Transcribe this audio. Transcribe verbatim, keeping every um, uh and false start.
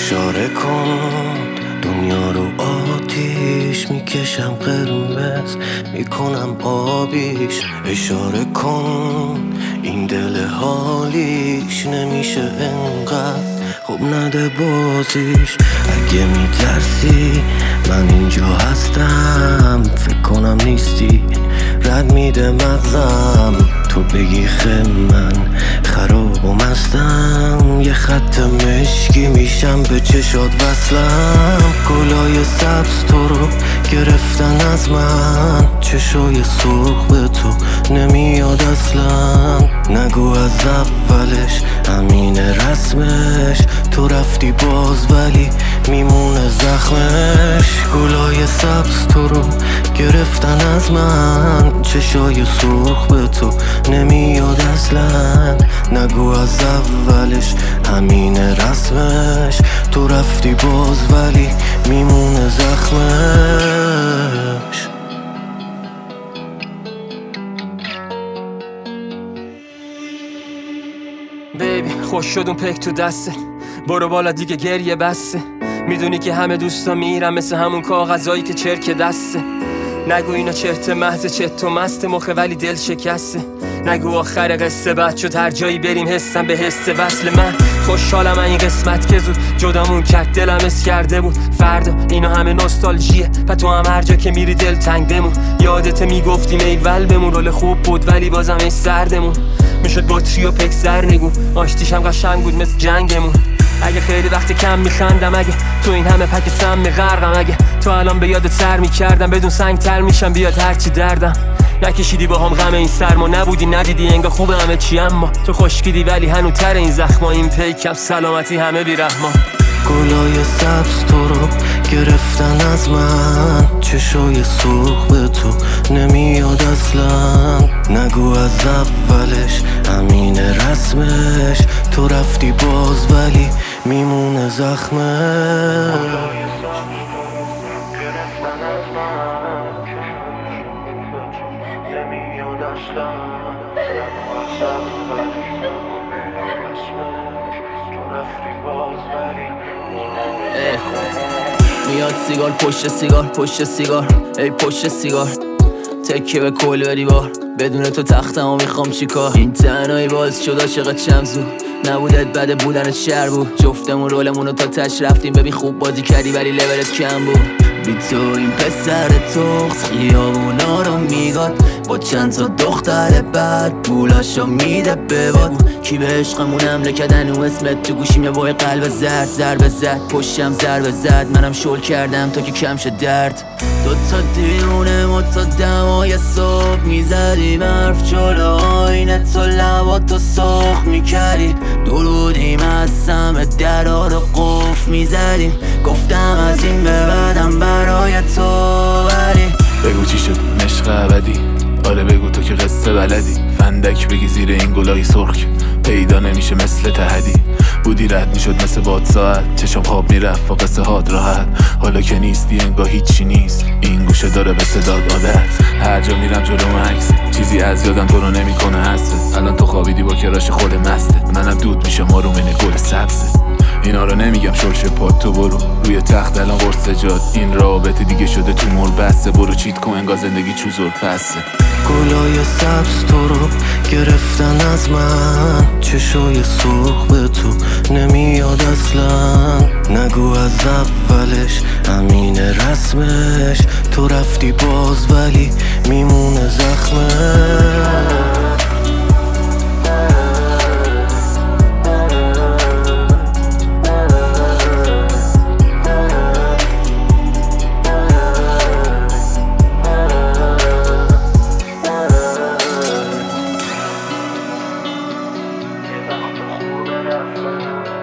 اشاره کن دنیا رو آتیش میکشم، قرمز میکنم آبیش. اشاره کن این دل حالیش نمیشه انقدر خب نده بازیش. اگه میترسی من اینجا هستم، فکر کنم نیستی رد میده مغزم. تو بگی خیلی من خراب و مستم، یه خط مشکی میشم به چشات وصلم. گلای سبز تو رو گرفتن از من، چشای سرخ به تو نمیاد اصلا. نگو از اولش همین رسمش، تو رفتی باز ولی میمونه زخمش. گلای سبز تو رو گرفتن از من، چشای سرخ به تو نمیاد اصلا. نگو از اولش همین رسمش، تو رفتی باز ولی میمونه زخمش. بیبی خوش شد اون پک تو دسته، برو بالا دیگه گریه بسته. میدونی که همه دوستا میرم مثل همون کاغذایی که چرک دسته. نگو اینا چرت محض چت و مست مخه ولی دل شکسته. نگو آخر قصه بد شد هر جایی بریم حسم به حس وصل. من خوشحالم این قسمت که زود جدامون کرد، دلم اس کرده بود فردا اینا همه نوستالژیه و تو هم هر جا که میری دل تنگ بمون. یادت میگفتیم ای ول بمون، رول خوب بود ولی بازم ای سردمون. میشد بطری و پک سر نگون، آشتیش هم قشنگ بود مثل جنگمون. اگه خیلی وقت کم میخندم، اگه تو این همه پک سم میغرقم، اگه تو الان به یادت سر میکردم بدون سنگ تر میشم بیاد هرچی دردم. نکشیدی با هم غم این سرما، نبودی ندیدی انگار خوبه همه چی، اما تو خشکیدی ولی هنوتر این زخما. این پیکم سلامتی همه بیرحما. گلای سبز تو رو گرفتن از من، چشای سرخ به تو نمیاد اصلا. نگو از اولش همین رسمش، تو رفتی باز ولی میمونه زخمش. میاد سیگار پشت سیگار پشت سیگار ای پشت سیگار، تکیه به کل بری بار. بدون تو تختم و میخوام چیکار. این تنهایی باز شد عاشقت شمزو، نبودت بده بودنت شر بود. جفتمون رولمونو تا تش رفتیم، ببین خوب بازی کردی ولی لولت کم بود. بی تو این پسر تخت خیابونا رو میگاد، با چند تا دختر بد پولاشو میده به باد. کی به عشقمون حمله کردن و اسمت تو گوشیم یه بای قلب زرد. ضربه زد پشتم ضربه زد، منم شل کردم تا که کم شه درد. دوتا دیونه ما تا دمای صبح میزدیم حرف جلو آینه، تو لباتو سرخ میکردی. درودیم از سم درا رو قفل میزدیم، گفتم از این به بعدم برای تو ولی. بگو چی شد عشق ابدی، آره بگو تو که قصه بلدی. فندک بگی زیر این گلای سرخ پیدا نمیشه مثل تهدی. بودی رد میشد مثل باد ساعت، چشم خواب میرفت با قصه هات راحت. حالا که نیستی انگاه هیچی نیست، این گوشه داره به صداد عادت. هر جا میرم جلوم عکست، چیزی از یادم تو رو نمیکنه حست. الان تو خوابیدی با کراش خول مستت، منم دود میشه ما رو من گل سبزه. اینا رو نمیگم شلش پاد، تو برو روی تخت الان قرص جاد. این رابطه دیگه شده تو مول بسته، برو چیت کن انگار زندگی چوزور پسه. گلای سبز تو رو گرفتن از من، چشای سرخ به تو نمیاد اصلا. نگو از اولش همین رسمش، تو رفتی باز ولی میمونه زخمش. خوبه رفتن